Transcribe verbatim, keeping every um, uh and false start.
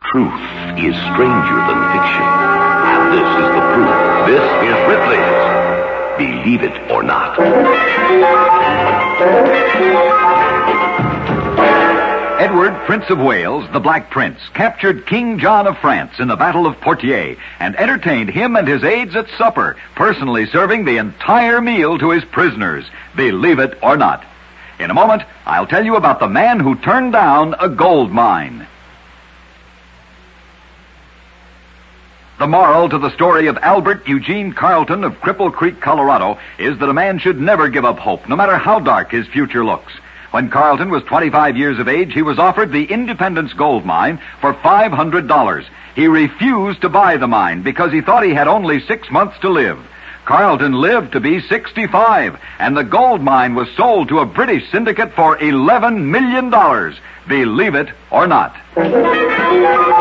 Truth is stranger than fiction. And this is the proof. This is Ripley's Believe It or Not. Edward, Prince of Wales, the Black Prince, captured King John of France in the Battle of Poitiers and entertained him and his aides at supper, personally serving the entire meal to his prisoners. Believe it or not. In a moment, I'll tell you about the man who turned down a gold mine. The moral to the story of Albert Eugene Carlton of Cripple Creek, Colorado, is that a man should never give up hope, no matter how dark his future looks. When Carlton was twenty-five years of age, he was offered the Independence Gold Mine for five hundred dollars. He refused to buy the mine because he thought he had only six months to live. Carlton lived to be sixty-five, and the gold mine was sold to a British syndicate for eleven million dollars. Believe it or not.